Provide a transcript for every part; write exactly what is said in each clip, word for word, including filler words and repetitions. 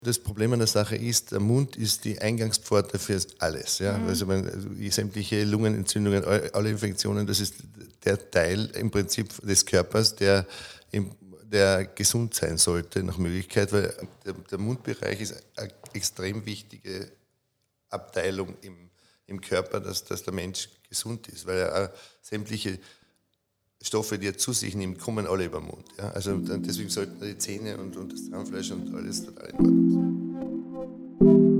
Das Problem an der Sache ist, der Mund ist die Eingangspforte für alles. Ja? Mhm. Also, man, also sämtliche Lungenentzündungen, alle Infektionen, das ist der Teil im Prinzip des Körpers, der, im, der gesund sein sollte nach Möglichkeit, weil der, der Mundbereich ist eine extrem wichtige Abteilung im, im Körper, dass, dass der Mensch gesund ist, weil er auch sämtliche Stoffe, die er zu sich nimmt, kommen alle über den Mund. Ja? Also deswegen sollten die Zähne und, und das Zahnfleisch und alles total in Ordnung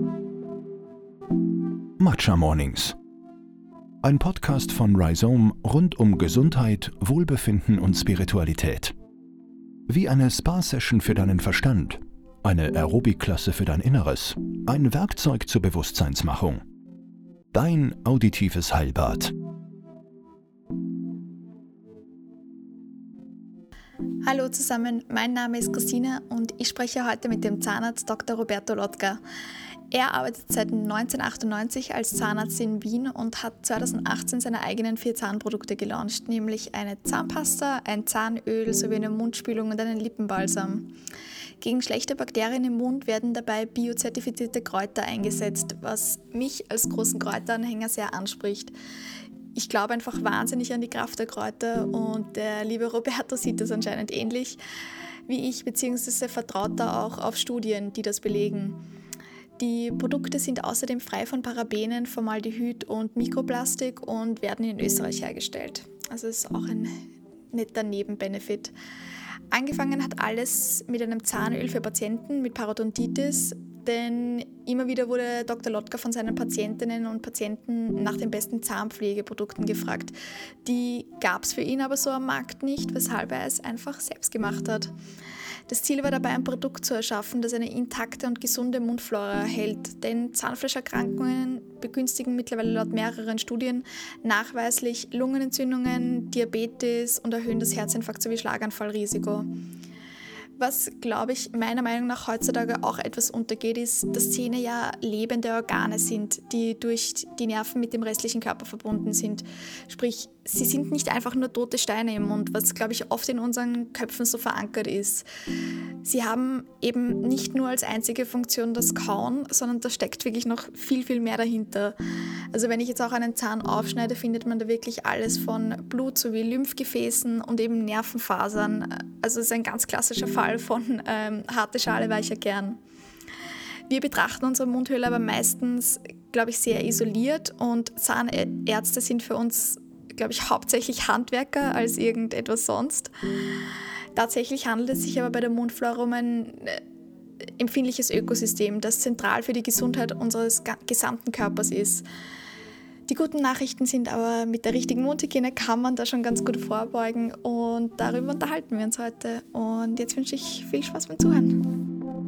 sein. Matcha Mornings. Ein Podcast von Rhizome rund um Gesundheit, Wohlbefinden und Spiritualität. Wie eine Spa-Session für deinen Verstand, eine Aerobic-Klasse für dein Inneres, ein Werkzeug zur Bewusstseinsmachung. Dein auditives Heilbad. Hallo zusammen, mein Name ist Christine und ich spreche heute mit dem Zahnarzt Doktor Roberto Lotka. Er arbeitet seit neunzehnhundertachtundneunzig als Zahnarzt in Wien und hat zweitausendachtzehn seine eigenen vier Zahnprodukte gelauncht, nämlich eine Zahnpasta, ein Zahnöl sowie eine Mundspülung und einen Lippenbalsam. Gegen schlechte Bakterien im Mund werden dabei biozertifizierte Kräuter eingesetzt, was mich als großen Kräuteranhänger sehr anspricht. Ich glaube einfach wahnsinnig an die Kraft der Kräuter und der liebe Roberto sieht das anscheinend ähnlich wie ich, beziehungsweise vertraut da auch auf Studien, die das belegen. Die Produkte sind außerdem frei von Parabenen, Formaldehyd und Mikroplastik und werden in Österreich hergestellt. Also ist auch ein netter Nebenbenefit. Angefangen hat alles mit einem Zahnöl für Patienten mit Parodontitis, denn immer wieder wurde Doktor Lotka von seinen Patientinnen und Patienten nach den besten Zahnpflegeprodukten gefragt. Die gab es für ihn aber so am Markt nicht, weshalb er es einfach selbst gemacht hat. Das Ziel war dabei, ein Produkt zu erschaffen, das eine intakte und gesunde Mundflora erhält, denn Zahnfleischerkrankungen begünstigen mittlerweile laut mehreren Studien nachweislich Lungenentzündungen, Diabetes und erhöhen das Herzinfarkt- sowie Schlaganfallrisiko. Was, glaube ich, meiner Meinung nach heutzutage auch etwas untergeht, ist, dass Zähne ja lebende Organe sind, die durch die Nerven mit dem restlichen Körper verbunden sind. Sprich, sie sind nicht einfach nur tote Steine im Mund, was, glaube ich, oft in unseren Köpfen so verankert ist. Sie haben eben nicht nur als einzige Funktion das Kauen, sondern da steckt wirklich noch viel, viel mehr dahinter. Also wenn ich jetzt auch einen Zahn aufschneide, findet man da wirklich alles von Blut sowie Lymphgefäßen und eben Nervenfasern. Also es ist ein ganz klassischer Fall von ähm, harte Schale, weicher Kern. Wir betrachten unsere Mundhöhle aber meistens, glaube ich, sehr isoliert und Zahnärzte sind für uns, glaube ich, hauptsächlich Handwerker als irgendetwas sonst. Tatsächlich handelt es sich aber bei der Mundflora um ein äh, empfindliches Ökosystem, das zentral für die Gesundheit unseres ga- gesamten Körpers ist. Die guten Nachrichten sind aber, mit der richtigen Mundhygiene kann man da schon ganz gut vorbeugen und darüber unterhalten wir uns heute. Und jetzt wünsche ich viel Spaß beim Zuhören.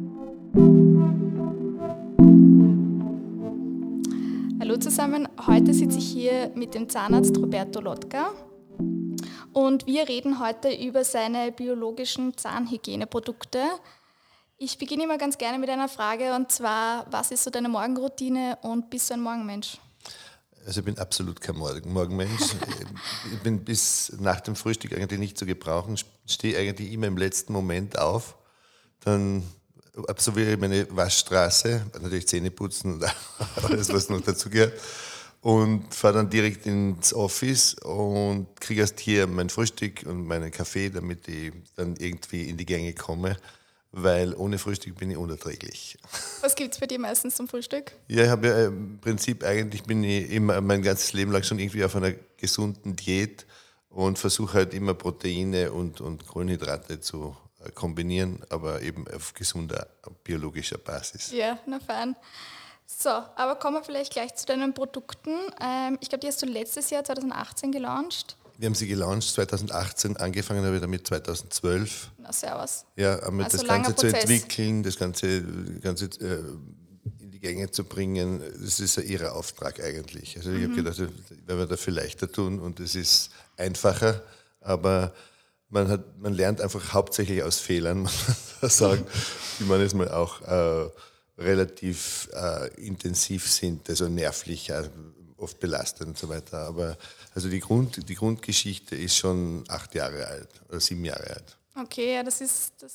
Hallo zusammen, heute sitze ich hier mit dem Zahnarzt Roberto Lotka und wir reden heute über seine biologischen Zahnhygieneprodukte. Ich beginne immer ganz gerne mit einer Frage und zwar, was ist so deine Morgenroutine und bist du ein Morgenmensch? Also ich bin absolut kein Morgen- Morgenmensch. Ich bin bis nach dem Frühstück eigentlich nicht zu gebrauchen, stehe eigentlich immer im letzten Moment auf, dann absolviere ich meine Waschstraße, natürlich Zähne putzen und alles, was noch dazu gehört, und fahre dann direkt ins Office und kriege erst hier mein Frühstück und meinen Kaffee, damit ich dann irgendwie in die Gänge komme, weil ohne Frühstück bin ich unerträglich. Was gibt es bei dir meistens zum Frühstück? Ja, ich habe ja im Prinzip eigentlich bin ich immer mein ganzes Leben lang schon irgendwie auf einer gesunden Diät und versuche halt immer Proteine und, und Kohlenhydrate zu kombinieren, aber eben auf gesunder biologischer Basis. Ja, na fein. So, aber kommen wir vielleicht gleich zu deinen Produkten. Ähm, ich glaube, die hast du letztes Jahr, zweitausendachtzehn, gelauncht. Wir haben sie gelauncht zweitausendachtzehn, angefangen habe ich damit zweitausendzwölf. Na, servus. Ja, einmal Also das Ganze zu Prozess. entwickeln, das Ganze, Ganze äh, in die Gänge zu bringen, das ist ja ihr Auftrag eigentlich. Also ich mhm. habe gedacht, ich werde mir dafür leichter tun und es ist einfacher, aber man, hat, man lernt einfach hauptsächlich aus Fehlern, muss man sagen, die man jetzt mal auch äh, relativ äh, intensiv sind, also nervlich, äh, oft belastend und so weiter. Aber also die, Grund, die Grundgeschichte ist schon acht Jahre alt oder sieben Jahre alt. Okay, ja, das ist, das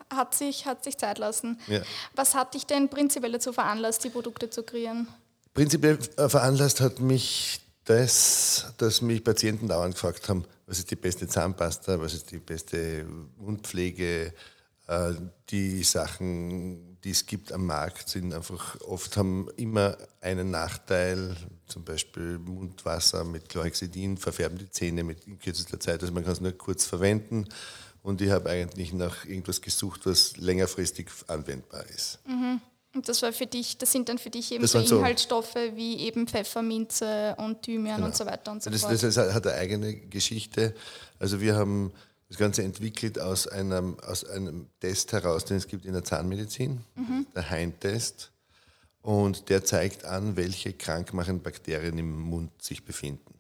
hat sich, hat sich Zeit lassen. Ja. Was hat dich denn prinzipiell dazu veranlasst, die Produkte zu kreieren? Prinzipiell veranlasst hat mich das, dass mich Patienten dauernd gefragt haben, was ist die beste Zahnpasta, was ist die beste Mundpflege. Die Sachen, die es gibt am Markt, sind einfach oft haben immer einen Nachteil, zum Beispiel Mundwasser mit Chlorhexidin, verfärben die Zähne mit in kürzester Zeit, also man kann es nur kurz verwenden und ich habe eigentlich nach irgendwas gesucht, was längerfristig anwendbar ist. Mhm. Und das war für dich, das sind dann für dich eben Das so waren so- Inhaltsstoffe wie eben Pfefferminze und Thymian Genau. und so weiter und so Das, fort. das hat eine eigene Geschichte. Also wir haben das Ganze entwickelt aus einem, aus einem Test heraus, den es gibt in der Zahnmedizin, Mhm. der Hein-Test. Und der zeigt an, welche krankmachenden Bakterien im Mund sich befinden.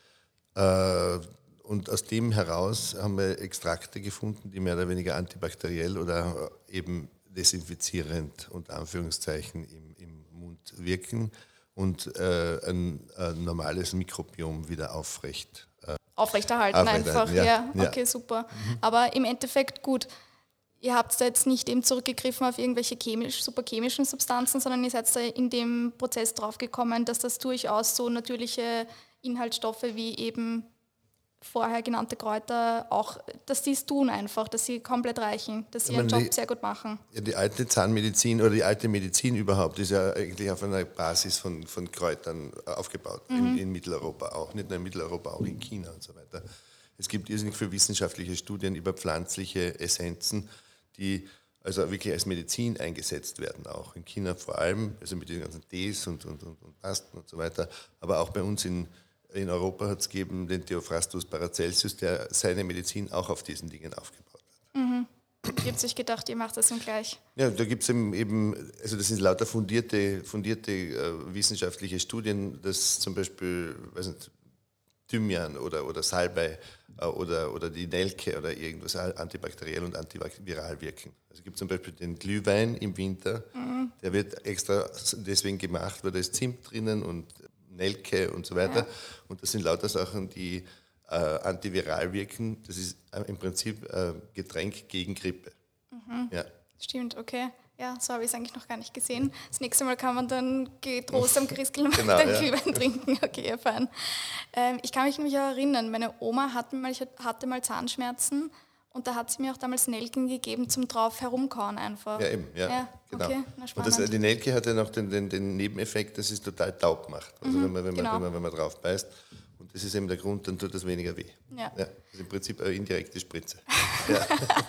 Äh, und aus dem heraus haben wir Extrakte gefunden, die mehr oder weniger antibakteriell oder eben desinfizierend unter Anführungszeichen im, im Mund wirken und äh, ein, ein normales Mikrobiom wieder aufrecht. Äh, Aufrechterhalten Aufrechterhalten, einfach, ja, ja. ja. Okay, super. Aber im Endeffekt gut. Ihr habt da jetzt nicht eben zurückgegriffen auf irgendwelche chemisch, super chemischen Substanzen, sondern ihr seid da in dem Prozess drauf gekommen, dass das durchaus so natürliche Inhaltsstoffe wie eben vorher genannte Kräuter auch, dass die es tun einfach, dass sie komplett reichen, dass sie Ich ihren meine, Job sehr gut machen. Ja, die alte Zahnmedizin oder die alte Medizin überhaupt ist ja eigentlich auf einer Basis von, von Kräutern aufgebaut, in, in Mitteleuropa auch, nicht nur in Mitteleuropa, auch in China und so weiter. Es gibt irrsinnig viele wissenschaftliche Studien über pflanzliche Essenzen, die also wirklich als Medizin eingesetzt werden, auch in China vor allem, also mit den ganzen Tees und, und, und, und Pasten und so weiter, aber auch bei uns in In Europa hat es gegeben den Theophrastus Paracelsus, der seine Medizin auch auf diesen Dingen aufgebaut hat. Mhm. Ihr habt sich gedacht, ihr macht das dann gleich. Ja, da gibt es eben, also das sind lauter fundierte, fundierte äh, wissenschaftliche Studien, dass zum Beispiel, weiß nicht, Thymian oder, oder Salbei äh, oder, oder die Nelke oder irgendwas antibakteriell und antiviral wirken. Also es gibt zum Beispiel den Glühwein im Winter, mhm. der wird extra deswegen gemacht, weil da ist Zimt drinnen und Nelke und so weiter. Ja. Und das sind lauter Sachen, die äh, antiviral wirken. Das ist äh, im Prinzip äh, Getränk gegen Grippe. Mhm. Ja. Stimmt, okay. Ja, so habe ich es eigentlich noch gar nicht gesehen. Das nächste Mal kann man dann getrost am Christkindlmarkt Genau, einen ja. Glühwein trinken. Okay, ja, fein. Ähm, ich kann mich nämlich auch erinnern, meine Oma hatte mal, ich hatte mal Zahnschmerzen und da hat sie mir auch damals Nelken gegeben zum drauf herumkauen einfach. Ja, eben, ja, ja genau. Okay, na, und das, die Nelke hat ja noch den, den, den Nebeneffekt, dass es total taub macht, also Mhm, wenn, man, wenn, genau. man, wenn, man, wenn man drauf beißt. Und das ist eben der Grund, dann tut das weniger weh. Ja. Ja, das ist im Prinzip eine indirekte Spritze. Ja.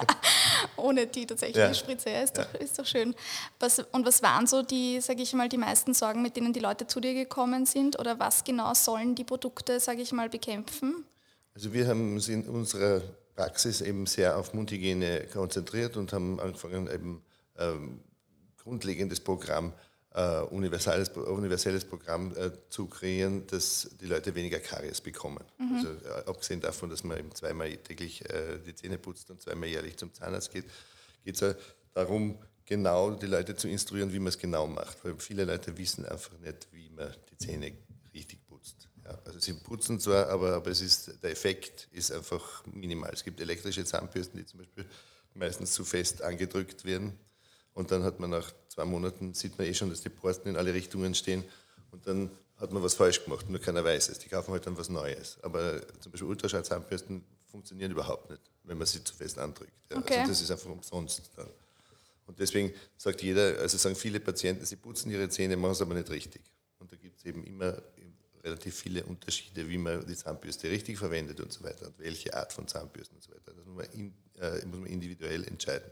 Ohne die tatsächliche Ja. Spritze, ja, ist, Ja. doch, ist doch schön. Was, und was waren so die, sage ich mal, die meisten Sorgen, mit denen die Leute zu dir gekommen sind? Oder was genau sollen die Produkte, sage ich mal, bekämpfen? Also wir haben uns in unserer Praxis eben sehr auf Mundhygiene konzentriert und haben angefangen, eben ähm, grundlegendes Programm, äh, universelles, universelles Programm äh, zu kreieren, dass die Leute weniger Karies bekommen. Mhm. Also äh, abgesehen davon, dass man eben zweimal täglich äh, die Zähne putzt und zweimal jährlich zum Zahnarzt geht, geht es ja darum, genau die Leute zu instruieren, wie man es genau macht. Weil viele Leute wissen einfach nicht, wie man die Zähne richtig putzt. Ja, also sie putzen zwar, aber, aber es ist, der Effekt ist einfach minimal. Es gibt elektrische Zahnbürsten, die zum Beispiel meistens zu fest angedrückt werden. Und dann hat man nach zwei Monaten, sieht man eh schon, dass die Borsten in alle Richtungen stehen. Und dann hat man was falsch gemacht, nur keiner weiß es. Die kaufen halt dann was Neues. Aber zum Beispiel Ultraschallzahnbürsten funktionieren überhaupt nicht, wenn man sie zu fest andrückt. Ja, Okay. Also das ist einfach umsonst dann. Und deswegen sagt jeder, also sagen viele Patienten, sie putzen ihre Zähne, machen es aber nicht richtig. Und da gibt es eben immer relativ viele Unterschiede, wie man die Zahnbürste richtig verwendet und so weiter und welche Art von Zahnbürsten und so weiter. Das muss man, in, äh, muss man individuell entscheiden.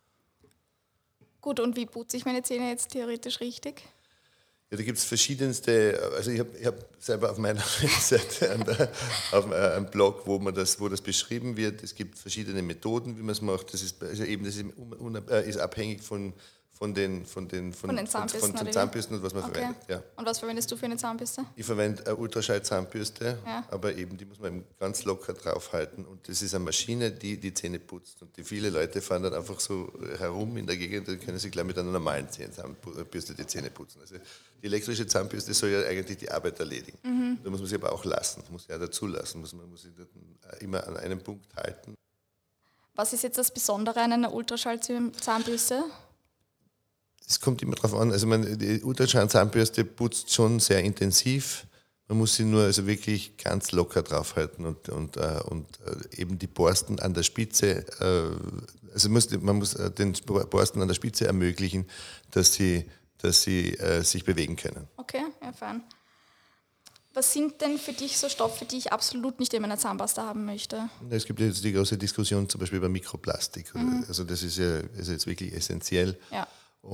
Gut, und wie putze ich meine Zähne jetzt theoretisch richtig? Ja, da gibt es verschiedenste, also ich habe ich hab selber auf meiner Webseite einen, auf einem Blog, wo, man das, wo das beschrieben wird. Es gibt verschiedene Methoden, wie man es macht. Das ist, also eben, das ist, un, äh, ist abhängig von, von, den, von, den, von, Von den Zahnbürsten, von, von oder wie? Zahnbürsten und was man Okay. verwendet. Ja. Und was verwendest du für eine Zahnbürste? Ich verwende eine Ultraschall-Zahnbürste, Ja. aber eben die muss man eben ganz locker draufhalten. Und das ist eine Maschine, die die Zähne putzt. Und die viele Leute fahren dann einfach so herum in der Gegend, dann können sie gleich mit einer normalen Zahnbürste die Zähne putzen. Also die elektrische Zahnbürste soll ja eigentlich die Arbeit erledigen. Mhm. Da muss man sie aber auch lassen, muss ja dazu lassen, muss man muss sie immer an einem Punkt halten. Was ist jetzt das Besondere an einer Ultraschallzahnbürste? Es kommt immer darauf an, also man, die Ultraschallzahnbürste putzt schon sehr intensiv. Man muss sie nur also wirklich ganz locker draufhalten und, und, äh, und äh, eben die Borsten an der Spitze, äh, also muss, man muss den Borsten an der Spitze ermöglichen, dass sie, dass sie äh, sich bewegen können. Okay, ja, fein. Was sind denn für dich so Stoffe, die ich absolut nicht in meiner Zahnpasta haben möchte? Es gibt jetzt die große Diskussion zum Beispiel über Mikroplastik. Mhm. Also das ist ja ist jetzt wirklich essentiell. Ja.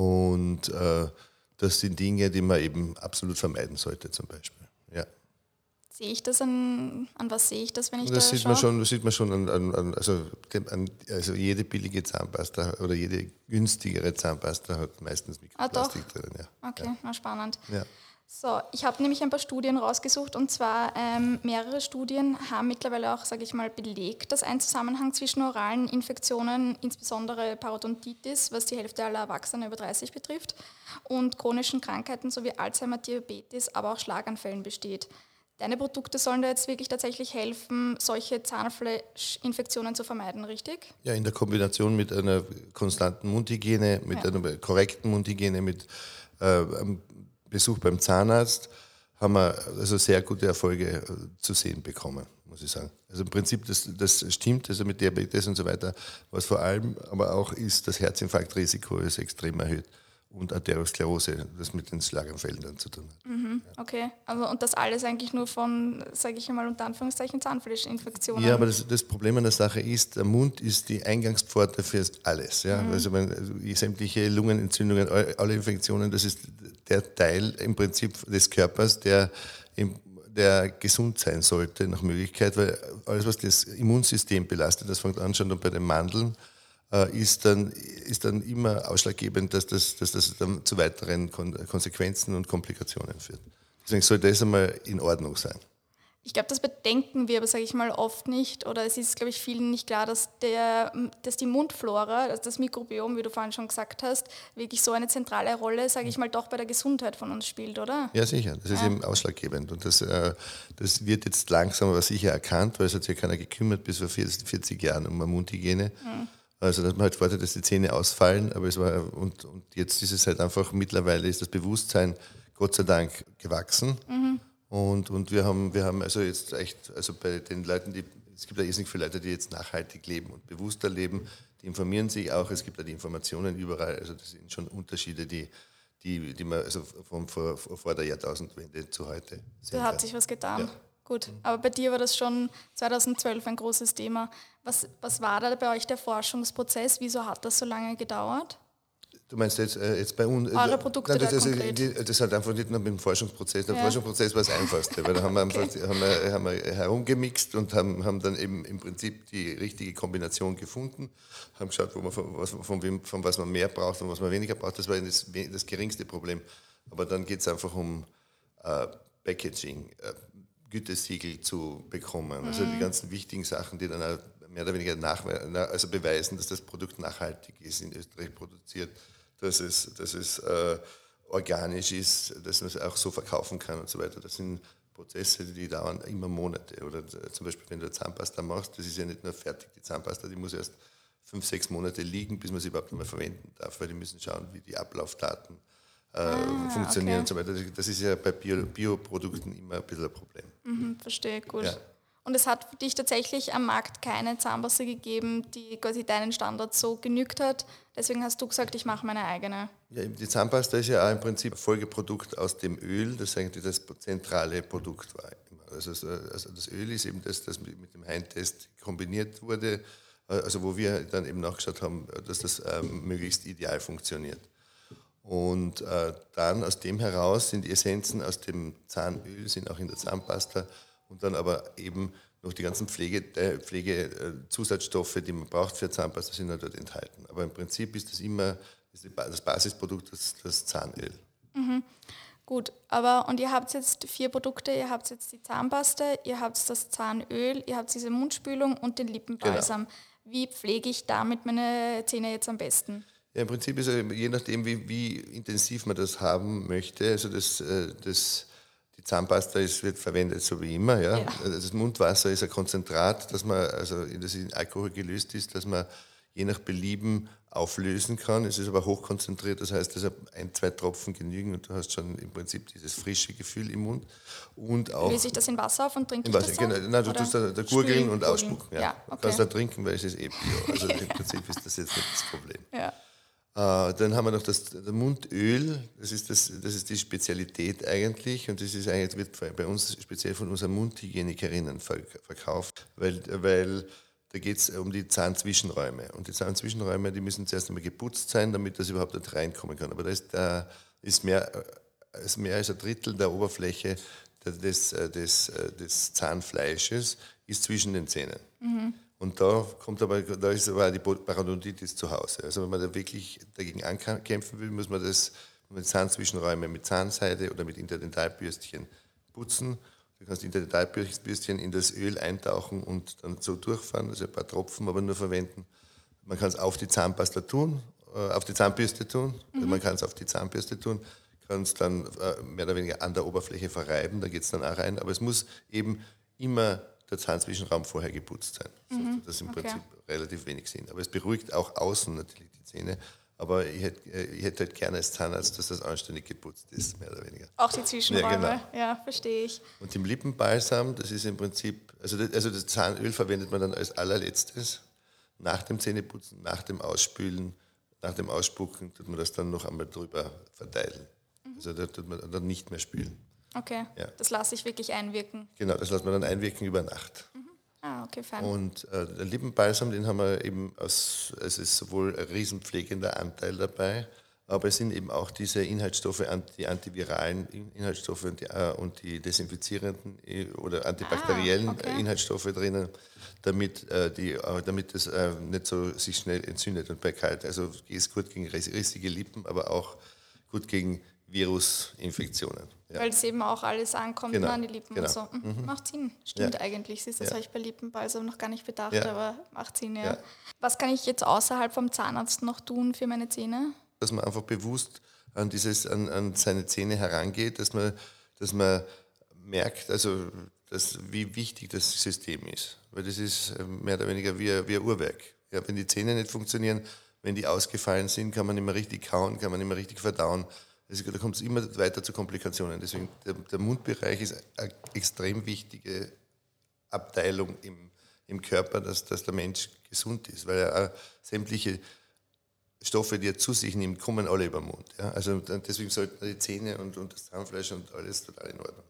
Und äh, das sind Dinge, die man eben absolut vermeiden sollte zum Beispiel. Ja. Sehe ich das an, an was sehe ich das, wenn ich das da sieht schaue? Man schon, das sieht man schon an, an, an, also, an also jede billige Zahnpasta oder jede günstigere Zahnpasta hat meistens Mikroplastik ah, drin. Ja. Okay, ja. Na, spannend. Ja. So, ich habe nämlich ein paar Studien rausgesucht und zwar ähm, mehrere Studien haben mittlerweile auch, sage ich mal, belegt, dass ein Zusammenhang zwischen oralen Infektionen, insbesondere Parodontitis, was die Hälfte aller Erwachsenen über dreißig betrifft, und chronischen Krankheiten sowie Alzheimer, Diabetes, aber auch Schlaganfällen besteht. Deine Produkte sollen da jetzt wirklich tatsächlich helfen, solche Zahnfleischinfektionen zu vermeiden, richtig? Ja, in der Kombination mit einer konstanten Mundhygiene, mit ja. einer korrekten Mundhygiene, mit äh, einem Besuch beim Zahnarzt haben wir also sehr gute Erfolge zu sehen bekommen, muss ich sagen. Also im Prinzip, das, das stimmt, also mit Diabetes und so weiter, was vor allem aber auch ist, das Herzinfarktrisiko ist extrem erhöht und Arteriosklerose, das mit den Schlaganfällen dann zu tun hat. Mhm, okay, also und das alles eigentlich nur von, sage ich einmal unter Anführungszeichen, Zahnfleischinfektionen. Ja, aber das, das Problem an der Sache ist, der Mund ist die Eingangspforte für alles. Ja? Mhm. Also, man, also sämtliche Lungenentzündungen, alle Infektionen, das ist der Teil im Prinzip des Körpers, der, im, der gesund sein sollte nach Möglichkeit, weil alles, was das Immunsystem belastet, das fängt an schon bei den Mandeln, ist dann, ist dann immer ausschlaggebend, dass das, dass das dann zu weiteren Konsequenzen und Komplikationen führt. Deswegen sollte das einmal in Ordnung sein. Ich glaube, das bedenken wir aber, sage ich mal, oft nicht. Oder es ist, glaube ich, vielen nicht klar, dass, der, dass die Mundflora, also das Mikrobiom, wie du vorhin schon gesagt hast, wirklich so eine zentrale Rolle, sage ich mal, doch bei der Gesundheit von uns spielt, oder? Ja, sicher. Das ist ja. eben ausschlaggebend. Und das, äh, das wird jetzt langsam aber sicher erkannt, weil es hat sich ja keiner gekümmert bis vor vierzig Jahren um eine Mundhygiene. Mhm. Also dass man halt vorhat, dass die Zähne ausfallen, aber es war und, und jetzt ist es halt einfach, mittlerweile ist das Bewusstsein Gott sei Dank gewachsen. Mhm. Und, und wir haben, wir haben also jetzt echt, also bei den Leuten, die, es gibt ja irrsinnig viele Leute, die jetzt nachhaltig leben und bewusster leben, die informieren sich auch, es gibt ja die Informationen überall, also das sind schon Unterschiede, die, die, die man also von vor, vor der Jahrtausendwende zu heute sehen. Da hat sich was getan. Ja. Gut, aber bei dir war das schon zweitausendzwölf ein großes Thema. Was, was war da bei euch der Forschungsprozess? Wieso hat das so lange gedauert? Du meinst jetzt, äh, jetzt bei uns? Eure Produkte nein, das, da also, konkret? Die, das hat einfach nicht nur mit dem Forschungsprozess. Der ja. Forschungsprozess war das Einfachste, weil da haben wir, okay. einfach, haben wir, haben wir herumgemixt und haben, haben dann eben im Prinzip die richtige Kombination gefunden, haben geschaut, wo man von, was, von, wem, von was man mehr braucht und was man weniger braucht. Das war das, das geringste Problem. Aber dann geht es einfach um äh, Packaging, äh, Gütesiegel zu bekommen. Also die ganzen wichtigen Sachen, die dann auch mehr oder weniger nach, also beweisen, dass das Produkt nachhaltig ist, in Österreich produziert, dass es, dass es äh, organisch ist, dass man es auch so verkaufen kann und so weiter. Das sind Prozesse, die dauern immer Monate. Oder zum Beispiel, wenn du Zahnpasta machst, das ist ja nicht nur fertig, die Zahnpasta, die muss erst fünf, sechs Monate liegen, bis man sie überhaupt noch mal verwenden darf, weil die müssen schauen, wie die Ablaufdaten Äh, ah, funktionieren okay. und so weiter. Das ist ja bei Bio, Bioprodukten immer ein bisschen ein Problem. Mhm, verstehe, gut. Ja. Und es hat für dich tatsächlich am Markt keine Zahnpasta gegeben, die quasi deinen Standards so genügt hat. Deswegen hast du gesagt, ich mache meine eigene. Ja, die Zahnpasta ist ja auch im Prinzip ein Folgeprodukt aus dem Öl, das eigentlich das zentrale Produkt war. Also, also das Öl ist eben das, das mit dem Heintest kombiniert wurde, also wo wir dann eben nachgeschaut haben, dass das ähm, möglichst ideal funktioniert. Und äh, dann aus dem heraus sind die Essenzen aus dem Zahnöl, sind auch in der Zahnpasta und dann aber eben noch die ganzen Pflege, äh, Pflegezusatzstoffe, die man braucht für Zahnpasta, sind dort enthalten. Aber im Prinzip ist das immer ist das Basisprodukt, das, das Zahnöl. Mhm. Gut, aber und ihr habt jetzt vier Produkte, ihr habt jetzt die Zahnpasta, ihr habt das Zahnöl, ihr habt diese Mundspülung und den Lippenbalsam. Genau. Wie pflege ich damit meine Zähne jetzt am besten? Ja, im Prinzip ist es je nachdem, wie, wie intensiv man das haben möchte, also das, das, die Zahnpasta ist, wird verwendet, so wie immer. Ja? Ja. Das Mundwasser ist ein Konzentrat, das man, also das in Alkohol gelöst ist, dass man je nach Belieben auflösen kann. Es ist aber hochkonzentriert, das heißt, deshalb ein, zwei Tropfen genügen und du hast schon im Prinzip dieses frische Gefühl im Mund. Und auch löse ich das in Wasser auf und trinke in ich Wasser, das dann? genau. Nein, du Oder tust da, da gurgeln spülen, und gurgeln. ausspucken. Ja. Ja, Du okay. kannst da trinken, weil es ist eh Bio. Also im Prinzip ist das jetzt nicht das Problem. Ja. Äh, dann haben wir noch das, das Mundöl, das ist, das, das ist die Spezialität eigentlich und das ist eigentlich, wird bei uns speziell von unseren Mundhygienikerinnen verkauft, weil, weil da geht es um die Zahnzwischenräume. Und die Zahnzwischenräume, die müssen zuerst einmal geputzt sein, damit das überhaupt nicht reinkommen kann. Aber da ist, da ist, mehr, ist mehr als ein Drittel der Oberfläche des, des, des Zahnfleisches ist zwischen den Zähnen. Mhm. Und da kommt aber, da ist aber die Parodontitis zu Hause. Also wenn man da wirklich dagegen ankämpfen will, muss man das mit Zahnzwischenräume mit Zahnseide oder mit Interdentalbürstchen putzen. Du kannst Interdentalbürstchen in das Öl eintauchen und dann so durchfahren, also ein paar Tropfen aber nur verwenden. Man kann es auf die Zahnpasta tun, auf die Zahnbürste tun, mhm. man kann es auf die Zahnbürste tun, kann es dann mehr oder weniger an der Oberfläche verreiben, da geht es dann auch rein, aber es muss eben immer der Zahnzwischenraum vorher geputzt sein. Mhm. Das ist im okay. Prinzip relativ wenig Sinn. Aber es beruhigt auch außen natürlich die Zähne. Aber ich hätte, ich hätte halt gerne als Zahnarzt, dass das anständig geputzt ist, mehr oder weniger. Auch die Zwischenräume, ja, genau. ja, verstehe ich. Und im Lippenbalsam, das ist im Prinzip, also das, also das Zahnöl verwendet man dann als allerletztes, nach dem Zähneputzen, nach dem Ausspülen, nach dem Ausspucken, tut man das dann noch einmal drüber verteilen. Mhm. Also da tut man dann nicht mehr spülen. Okay, ja. Das lasse ich wirklich einwirken. Genau, das lässt man dann einwirken über Nacht. Mhm. Ah, okay, fein. Und äh, der Lippenbalsam, den haben wir eben aus, es ist sowohl ein riesenpflegender Anteil dabei, aber es sind eben auch diese Inhaltsstoffe, die antiviralen Inhaltsstoffe und die, äh, und die desinfizierenden oder antibakteriellen ah, okay. Inhaltsstoffe drinnen, damit, äh, die, äh, damit es äh, nicht so sich schnell entzündet und bei kalt. Also ist gut gegen rissige Lippen, aber auch gut gegen Virusinfektionen. Ja. Weil es eben auch alles ankommt genau. an die Lippen genau. und so. Mhm. Mhm. Macht Sinn, stimmt ja. eigentlich. Siehst, das ja. habe ich bei Lippenbalsam noch gar nicht bedacht, ja. aber macht Sinn, ja. ja. Was kann ich jetzt außerhalb vom Zahnarzt noch tun für meine Zähne? Dass man einfach bewusst an, dieses, an, an seine Zähne herangeht, dass man, dass man merkt, also, dass, wie wichtig das System ist. Weil das ist mehr oder weniger wie, wie ein Uhrwerk. Ja, wenn die Zähne nicht funktionieren, wenn die ausgefallen sind, kann man nicht mehr richtig kauen, kann man nicht mehr richtig verdauen. Also, da kommt es immer weiter zu Komplikationen. Deswegen der, der Mundbereich ist eine extrem wichtige Abteilung im, im Körper, dass, dass der Mensch gesund ist, weil er auch sämtliche Stoffe, die er zu sich nimmt, kommen alle über den Mund. Ja? Also deswegen sollten die Zähne und, und das Zahnfleisch und alles total in Ordnung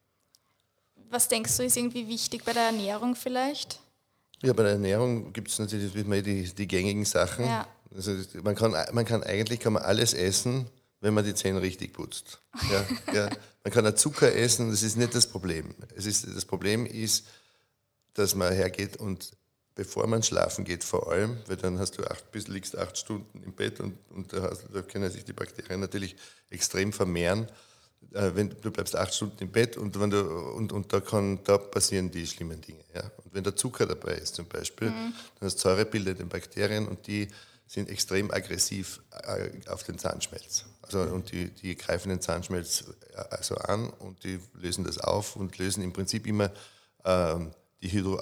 sein. Was denkst du, ist irgendwie wichtig bei der Ernährung vielleicht? Ja, bei der Ernährung gibt es natürlich die, die gängigen Sachen. Ja. Also man kann, man kann eigentlich kann man alles essen, wenn man die Zähne richtig putzt. Ja, ja. Man kann auch Zucker essen, das ist nicht das Problem. Es ist, das Problem ist, dass man hergeht und bevor man schlafen geht vor allem, weil dann hast du acht, bis liegst acht Stunden im Bett und, und da, hast, da können sich die Bakterien natürlich extrem vermehren. Äh, wenn, du bleibst acht Stunden im Bett und, wenn du, und, und da, kann, da passieren die schlimmen Dinge. Ja? Und wenn da Zucker dabei ist zum Beispiel, mhm. dann hast du säurebildende Bakterien und die sind extrem aggressiv auf den Zahnschmelz. Also, und die, die greifen den Zahnschmelz also an und die lösen das auf und lösen im Prinzip immer ähm, die Hydro,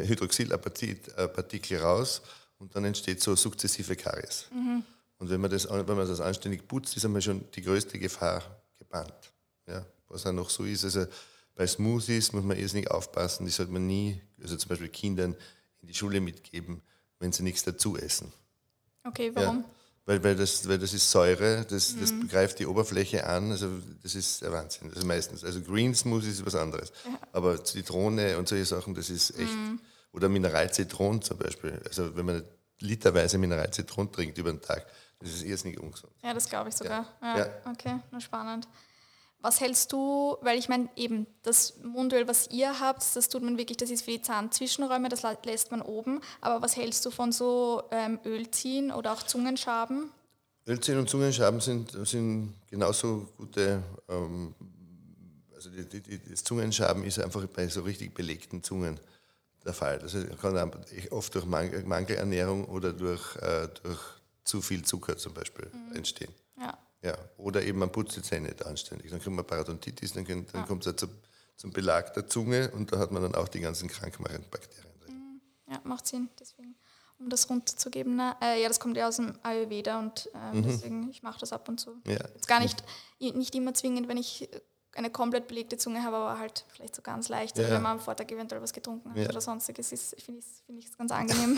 Hydroxylapatitpartikel raus und dann entsteht so sukzessive Karies. Mhm. Und wenn man, das, wenn man das anständig putzt, ist einmal schon die größte Gefahr gebannt. Ja, was auch noch so ist, also bei Smoothies muss man irrsinnig aufpassen, die sollte man nie, also zum Beispiel Kindern in die Schule mitgeben, wenn sie nichts dazu essen. Okay, warum? Ja, weil, weil, das, weil das ist Säure, das, das mhm. greift die Oberfläche an, also das ist der Wahnsinn. Also meistens, also Green Smoothie ist was anderes, ja. aber Zitrone und solche Sachen, das ist echt, mhm. oder Mineralzitron zum Beispiel, also wenn man literweise Mineralzitron trinkt über den Tag, das ist irrsinnig ungesund. Ja, das glaube ich sogar. Ja. Ja. Ja. Okay, nur spannend. Was hältst du, weil ich meine eben, das Mundöl, was ihr habt, das tut man wirklich, das ist für die Zahnzwischenräume, das lässt man oben, aber was hältst du von so ähm, Ölziehen oder auch Zungenschaben? Ölziehen und Zungenschaben sind, sind genauso gute, ähm, also die, die, die, das Zungenschaben ist einfach bei so richtig belegten Zungen der Fall. Das kann oft durch Mangelernährung oder durch, äh, durch zu viel Zucker zum Beispiel mhm. entstehen. Ja. Ja. Oder eben man putzt die Zähne nicht anständig. Dann kriegt man Parodontitis, dann, dann ja. kommt es zu, zum Belag der Zunge und da hat man dann auch die ganzen krankmachenden Bakterien drin. Ja, macht Sinn, deswegen, um das runterzugeben. Na, äh, ja, das kommt ja aus dem Ayurveda und äh, mhm. deswegen, ich mache das ab und zu. Ja. Jetzt gar nicht, nicht immer zwingend, wenn ich eine komplett belegte Zunge habe, aber halt vielleicht so ganz leicht, ja. wenn man am Vortag eventuell was getrunken hat ja. oder sonstiges, finde ich es find ganz angenehm.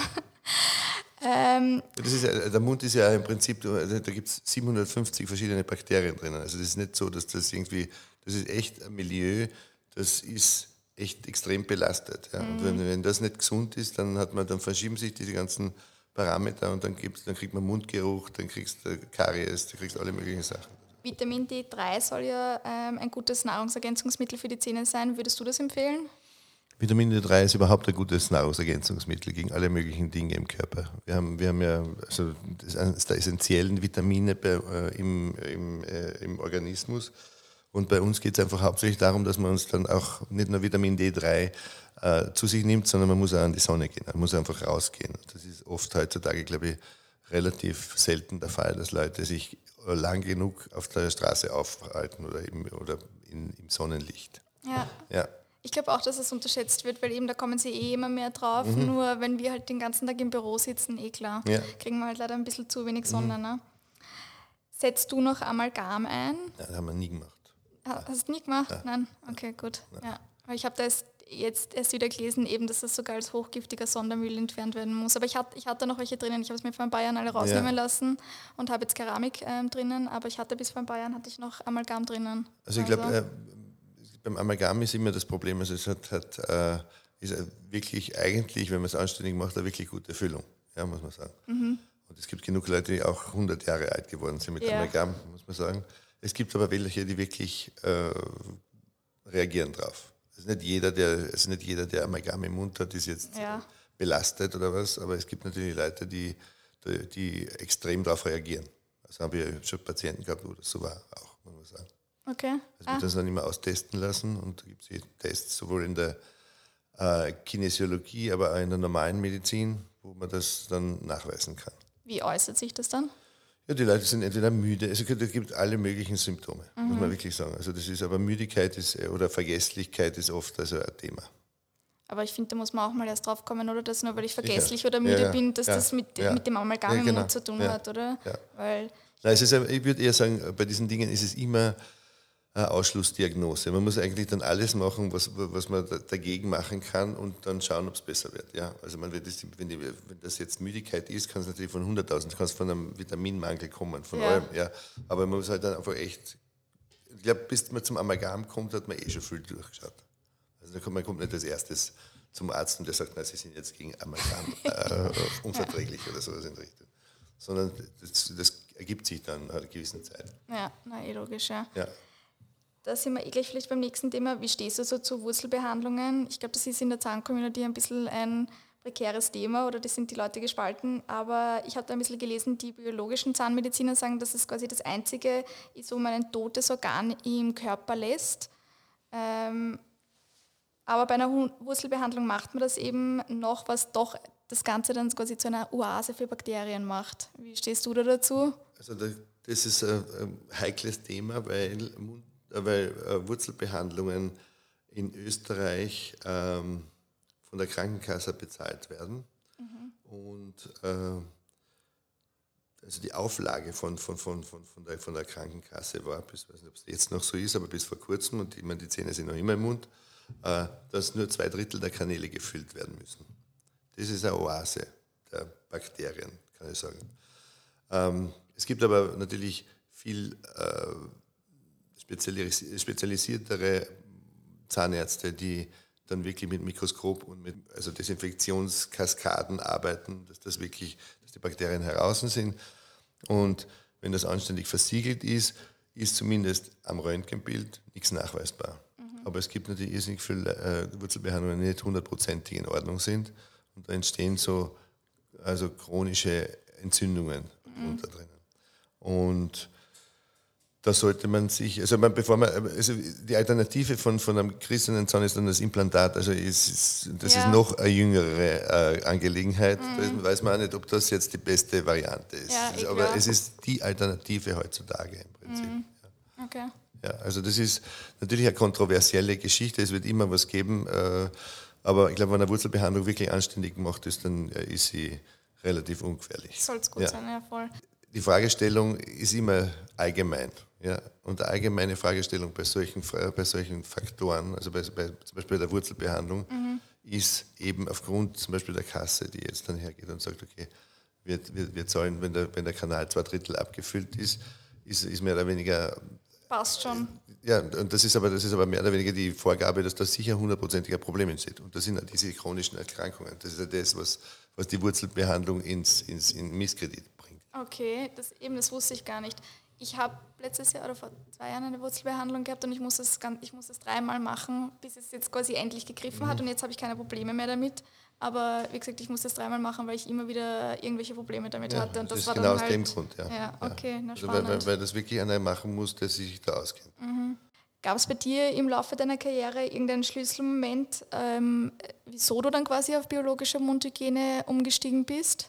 ähm, das ist ja, der Mund ist ja im Prinzip, da gibt es siebenhundertfünfzig verschiedene Bakterien drinnen. Also das ist nicht so, dass das irgendwie, das ist echt ein Milieu, das ist echt extrem belastet. Ja. Und wenn, wenn das nicht gesund ist, dann hat man, dann verschieben sich diese ganzen Parameter und dann, gibt's, dann kriegt man Mundgeruch, dann kriegst du Karies, dann kriegst du alle möglichen Sachen. Vitamin D drei soll ja ähm, ein gutes Nahrungsergänzungsmittel für die Zähne sein. Würdest du das empfehlen? Vitamin D drei ist überhaupt ein gutes Nahrungsergänzungsmittel gegen alle möglichen Dinge im Körper. Wir haben, wir haben ja also das eines der essentiellen Vitamine bei, äh, im, im, äh, im Organismus. Und bei uns geht es einfach hauptsächlich darum, dass man uns dann auch nicht nur Vitamin D drei äh, zu sich nimmt, sondern man muss auch an die Sonne gehen. Man muss einfach rausgehen. Das ist oft heutzutage, glaube ich, relativ selten der Fall, dass Leute sich lang genug auf der Straße aufhalten oder, im, oder in, im Sonnenlicht. Ja. ja. Ich glaube auch, dass es unterschätzt wird, weil eben da kommen sie eh immer mehr drauf. Mhm. Nur wenn wir halt den ganzen Tag im Büro sitzen, eh klar, ja. kriegen wir halt leider ein bisschen zu wenig Sonne. Mhm. Ne? Setzt du noch Amalgam ein? Ja, das haben wir nie gemacht. Ha, hast du nie gemacht? Ja. Nein? Okay, gut. Ja. Ja. Ich habe da jetzt, jetzt erst wieder gelesen, eben, dass das sogar als hochgiftiger Sondermüll entfernt werden muss. Aber ich hatte, ich hatte noch welche drinnen. Ich habe es mir vor ein paar Jahren alle rausnehmen ja. lassen und habe jetzt Keramik ähm, drinnen. Aber ich hatte bis vor ein paar Jahren hatte ich noch Amalgam drinnen. Also ich glaube, äh, beim Amalgam ist immer das Problem, also es hat, hat, äh, ist wirklich eigentlich, wenn man es anständig macht, eine wirklich gute Füllung, ja, muss man sagen. Mhm. Und es gibt genug Leute, die auch hundert Jahre alt geworden sind mit ja. Amalgam, muss man sagen. Es gibt aber welche, die wirklich äh, reagieren drauf. Es ist nicht jeder, der, es ist nicht jeder, der Amalgam im Mund hat, ist jetzt ja. belastet oder was, aber es gibt natürlich Leute, die, die, die extrem darauf reagieren. Also habe ich schon Patienten gehabt, wo das so war, auch, muss man sagen. Okay. Also wird ah. das dann immer austesten lassen und da gibt es Tests sowohl in der äh, Kinesiologie, aber auch in der normalen Medizin, wo man das dann nachweisen kann. Wie äußert sich das dann? Ja, die Leute sind entweder müde, also es gibt alle möglichen Symptome, mhm. muss man wirklich sagen. Also das ist aber Müdigkeit ist, oder Vergesslichkeit ist oft also ein Thema. Aber ich finde, da muss man auch mal erst drauf kommen, oder dass nur weil ich vergesslich ja. oder müde ja, ja. bin, dass ja. das mit, ja. mit dem Amalgam ja, genau. im Mund zu tun ja. hat, oder? Ja. Weil Nein, es ist, ich würde eher sagen, bei diesen Dingen ist es immer eine Ausschlussdiagnose. Man muss eigentlich dann alles machen, was, was man dagegen machen kann und dann schauen, ob es besser wird. Ja, also man wird das, wenn, die, wenn das jetzt Müdigkeit ist, kann es natürlich von hunderttausend, kann es von einem Vitaminmangel kommen, von ja. allem. Ja. Aber man muss halt dann einfach echt, ich glaube, bis man zum Amalgam kommt, hat man eh schon viel durchgeschaut. Also man kommt nicht als erstes zum Arzt und der sagt, na, Sie sind jetzt gegen Amalgam äh, unverträglich oder sowas in Richtung. Sondern das, das ergibt sich dann nach einer gewissen Zeit. Ja, na, eh logisch, ja. ja. Da sind wir eh gleich vielleicht beim nächsten Thema. Wie stehst du so zu Wurzelbehandlungen? Ich glaube, das ist in der Zahncommunity ein bisschen ein prekäres Thema oder das sind die Leute gespalten. Aber ich habe da ein bisschen gelesen, die biologischen Zahnmediziner sagen, dass es quasi das Einzige ist, wo man ein totes Organ im Körper lässt. Ähm, aber bei einer Wurzelbehandlung macht man das eben noch, was doch das Ganze dann quasi zu einer Oase für Bakterien macht. Wie stehst du da dazu? Also das ist ein heikles Thema, weil, weil Wurzelbehandlungen in Österreich ähm, von der Krankenkasse bezahlt werden. Mhm. Und äh, also die Auflage von, von, von, von, von, der, von der Krankenkasse war, bis, ich weiß nicht, ob es jetzt noch so ist, aber bis vor kurzem, und ich meine, die Zähne sind noch immer im Mund, äh, dass nur zwei Drittel der Kanäle gefüllt werden müssen. Das ist eine Oase der Bakterien, kann ich sagen. Ähm, es gibt aber natürlich viel äh, spezialis- spezialisiertere Zahnärzte, die dann wirklich mit Mikroskop und mit also Desinfektionskaskaden arbeiten, dass das wirklich, dass die Bakterien heraus sind. Und wenn das anständig versiegelt ist, ist zumindest am Röntgenbild nichts nachweisbar. Mhm. Aber es gibt natürlich irrsinnig viele äh, Wurzelbehandlungen, die nicht hundertprozentig in Ordnung sind. Und da entstehen so also chronische Entzündungen mhm. unter drinnen. Und Da sollte man sich, also man, bevor man, also die Alternative von, von einem christenen Zahn ist dann das Implantat, also ist, ist, das ja. ist noch eine jüngere äh, Angelegenheit. Mhm. Da weiß man auch nicht, ob das jetzt die beste Variante ist. Ja, also, aber es ist die Alternative heutzutage im Prinzip. Mhm. Okay. Ja, also das ist natürlich eine kontroversielle Geschichte, es wird immer was geben, äh, aber ich glaube, wenn eine Wurzelbehandlung wirklich anständig gemacht ist, dann äh, ist sie relativ ungefährlich. Soll es gut ja. sein, ja voll. Die Fragestellung ist immer allgemein. Ja? Und eine allgemeine Fragestellung bei solchen, bei solchen Faktoren, also bei, bei, zum Beispiel bei der Wurzelbehandlung, mhm. ist eben aufgrund zum Beispiel der Kasse, die jetzt dann hergeht und sagt, okay, wir, wir, wir zahlen, wenn der, wenn der Kanal zwei Drittel abgefüllt ist, ist, ist mehr oder weniger... Passt schon. Ja, und das ist aber, das ist aber mehr oder weniger die Vorgabe, dass da sicher hundertprozentiger Problem entsteht. Und das sind ja diese chronischen Erkrankungen. Das ist ja das, was, was die Wurzelbehandlung ins, ins in Misskredit bringt. Okay, das, eben, das wusste ich gar nicht. Ich habe letztes Jahr oder vor zwei Jahren eine Wurzelbehandlung gehabt und ich muss das, ganz, ich muss das dreimal machen, bis es jetzt quasi endlich gegriffen mhm. hat und jetzt habe ich keine Probleme mehr damit. Aber wie gesagt, ich muss das dreimal machen, weil ich immer wieder irgendwelche Probleme damit ja, hatte. Und das, das ist war genau dann aus halt, dem Grund, ja. Ja, okay, na also weil, weil, weil das wirklich einer machen muss, der sich da auskennt. Mhm. Gab es bei dir im Laufe deiner Karriere irgendeinen Schlüsselmoment, ähm, wieso du dann quasi auf biologische Mundhygiene umgestiegen bist?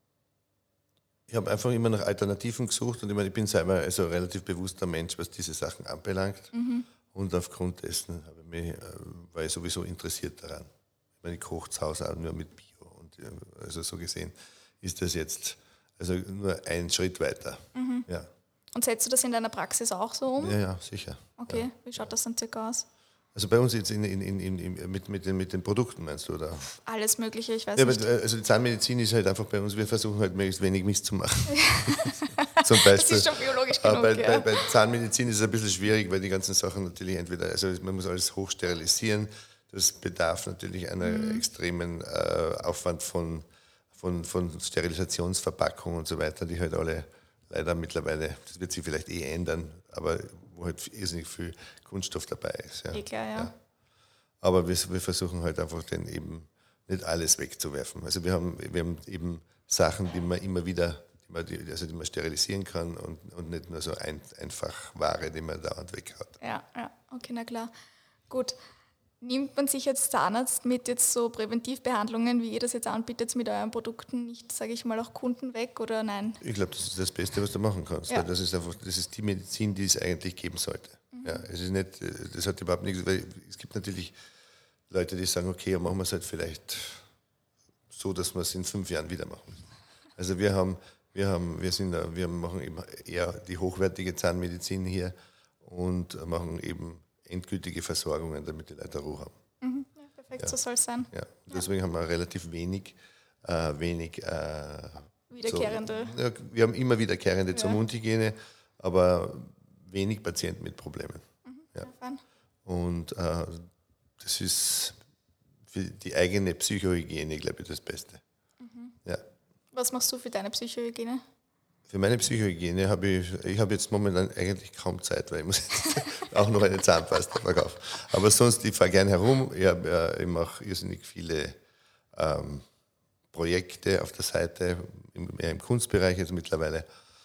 Ich habe einfach immer nach Alternativen gesucht und ich, meine, ich bin selber also ein relativ bewusster Mensch, was diese Sachen anbelangt. Mhm. Und aufgrund dessen habe ich mich, war ich sowieso interessiert daran. Ich meine, ich koche zu Hause auch nur mit Bio. Und also so gesehen ist das jetzt also nur ein Schritt weiter. Mhm. Ja. Und setzt du das in deiner Praxis auch so um? Ja, ja, sicher. Okay, ja. Wie schaut das dann circa aus? Also bei uns jetzt in, in, in, in, mit, mit, den, mit den Produkten, meinst du? Oder? Alles Mögliche, ich weiß ja, nicht. Aber, also die Zahnmedizin ist halt einfach bei uns, wir versuchen halt möglichst wenig Mist zu machen. Zum Beispiel. Das ist schon biologisch genug, bei, ja. bei, bei Zahnmedizin ist es ein bisschen schwierig, weil die ganzen Sachen natürlich entweder, also man muss alles hochsterilisieren, das bedarf natürlich einer mhm. extremen äh, Aufwand von, von, von Sterilisationsverpackungen und so weiter, die halt alle leider mittlerweile, das wird sich vielleicht eh ändern, aber wo halt irrsinnig viel Kunststoff dabei ist. Ja. Eh klar, ja. ja. Aber wir, wir versuchen halt einfach dann eben nicht alles wegzuwerfen. Also wir haben, wir haben eben Sachen, die man immer wieder, die man, die, also die man sterilisieren kann und, und nicht nur so ein, einfach Ware, die man dauernd weghaut. Ja, ja, okay, na klar. Gut. Nimmt man sich als Zahnarzt mit jetzt so Präventivbehandlungen, wie ihr das jetzt anbietet, mit euren Produkten nicht, sage ich mal, auch Kunden weg oder nein? Ich glaube, das ist das Beste, was du machen kannst. Ja. Weil das ist einfach, das ist die Medizin, die es eigentlich geben sollte. Mhm. Ja, es ist nicht, das hat überhaupt nichts, weil es gibt natürlich Leute, die sagen, okay, ja, machen wir es halt vielleicht so, dass wir es in fünf Jahren wieder machen. Also wir haben, wir haben, wir sind, wir machen eben eher die hochwertige Zahnmedizin hier und machen eben endgültige Versorgungen, damit die Leute Ruhe haben. Mhm. Ja, perfekt, ja. So soll es sein. Ja. Deswegen ja. haben wir relativ wenig, äh, wenig äh, wiederkehrende. So, ja, wir haben immer wiederkehrende ja. zur Mundhygiene, aber wenig Patienten mit Problemen. Mhm. Ja. Und äh, das ist für die eigene Psychohygiene, glaube ich, das Beste. Mhm. Ja. Was machst du für deine Psychohygiene? Für meine Psychohygiene habe ich, ich habe jetzt momentan eigentlich kaum Zeit, weil ich muss auch noch eine Zahnpasta verkaufen. Aber sonst, ich fahre gerne herum, ich, habe, äh, ich mache irrsinnig viele ähm, Projekte auf der Seite, im, mehr im Kunstbereich jetzt mittlerweile.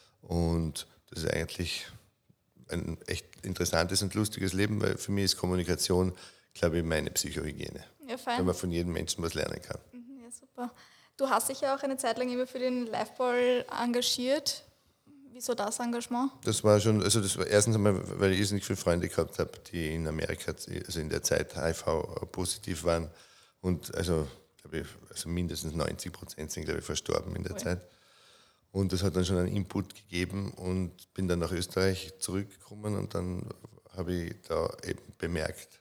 Und das ist eigentlich ein echt interessantes und lustiges Leben, weil für mich ist Kommunikation, glaube ich, meine Psychohygiene. Ja, fein. Weil man von jedem Menschen was lernen kann. Ja, super. Du hast dich ja auch eine Zeit lang immer für den Liveball engagiert. Wieso das Engagement? Das war schon, also das war erstens einmal, weil ich irrsinnig viele Freunde gehabt habe, die in Amerika, also in der Zeit H I V positiv waren. Und also, glaube ich, also mindestens neunzig Prozent sind, glaube ich, verstorben in der okay. Zeit. Und das hat dann schon einen Input gegeben und bin dann nach Österreich zurückgekommen und dann habe ich da eben bemerkt,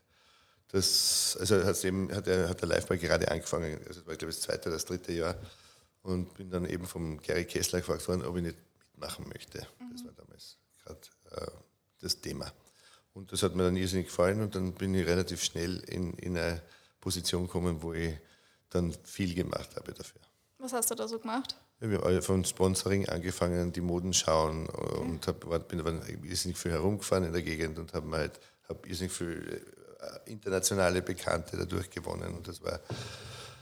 dass, also hat, eben, hat, der, hat der Liveball gerade angefangen, also das war, glaube ich, das zweite oder das dritte Jahr und bin dann eben vom Gary Kessler gefragt worden, ob ich nicht mitmachen möchte. Mhm. Das war damals gerade äh, das Thema. Und das hat mir dann irrsinnig gefallen und dann bin ich relativ schnell in, in eine Position gekommen, wo ich dann viel gemacht habe dafür. Was hast du da so gemacht? Ja, wir haben alle von Sponsoring angefangen, die Moden schauen okay. und hab, bin aber irrsinnig viel herumgefahren in der Gegend und habe halt, hab irrsinnig viel internationale Bekannte dadurch gewonnen und das war,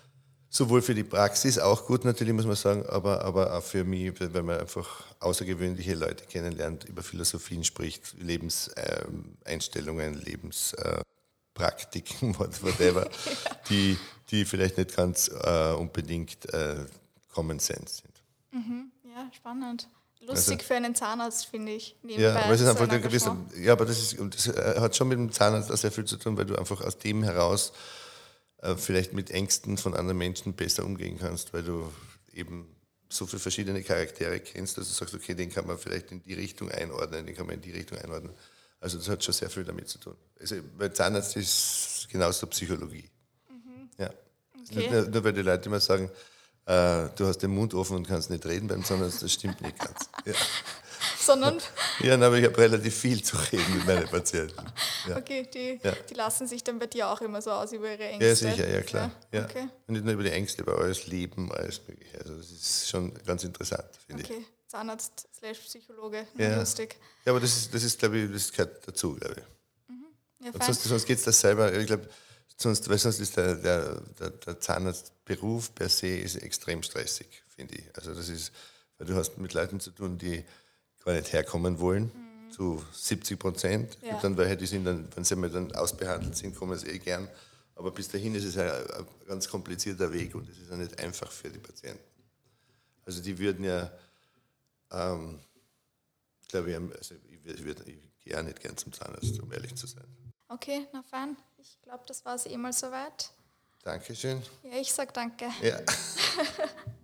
sowohl für die Praxis auch gut natürlich, muss man sagen, aber, aber auch für mich, weil man einfach außergewöhnliche Leute kennenlernt, über Philosophien spricht, Lebenseinstellungen, ähm, Lebenspraktiken, äh, whatever, ja. die, die vielleicht nicht ganz äh, unbedingt äh, Common Sense sind. Mhm. Ja, spannend. Lustig also, für einen Zahnarzt, finde ich. Ja, aber es ist einfach der gewisse, ja, aber das, ist, das hat schon mit dem Zahnarzt auch sehr viel zu tun, weil du einfach aus dem heraus äh, vielleicht mit Ängsten von anderen Menschen besser umgehen kannst, weil du eben so viele verschiedene Charaktere kennst, dass du sagst, okay, den kann man vielleicht in die Richtung einordnen, den kann man in die Richtung einordnen. Also das hat schon sehr viel damit zu tun. Also, weil Zahnarzt ist genauso Psychologie. Mhm. Ja. Okay. Nur, nur weil die Leute immer sagen, du hast den Mund offen und kannst nicht reden beim Zahnarzt, das stimmt nicht ganz. Ja. Sondern? Ja, aber ich habe relativ viel zu reden mit meinen Patienten. Ja. Okay, die, ja. die lassen sich dann bei dir auch immer so aus über ihre Ängste? Ja, sicher, ja klar. Ja. Okay. Und nicht nur über die Ängste, aber alles Leben, alles Mögliche. Also das ist schon ganz interessant, finde okay. ich. Okay, Zahnarzt slash Psychologe, ja. lustig. Ja, aber das ist, das ist glaube ich, das gehört dazu, glaube ich. Mhm. Ja, und sonst sonst geht es das selber, ich glaube, Sonst, weil sonst ist der, der, der, der Zahnarztberuf per se ist extrem stressig, finde ich. Also das ist, weil du hast mit Leuten zu tun, die gar nicht herkommen wollen, mhm. zu siebzig Prozent. Ja. Und dann, weil die sind dann, wenn sie mal dann ausbehandelt sind, kommen sie eh gern. Aber bis dahin ist es ein, ein ganz komplizierter Weg und es ist auch nicht einfach für die Patienten. Also die würden ja, ähm, glaube ich, also ich, würd, ich gehe auch nicht gern zum Zahnarzt, um ehrlich zu sein. Okay, na fein. Ich glaube, das war es eh mal soweit. Dankeschön. Ja, ich sag danke. Ja.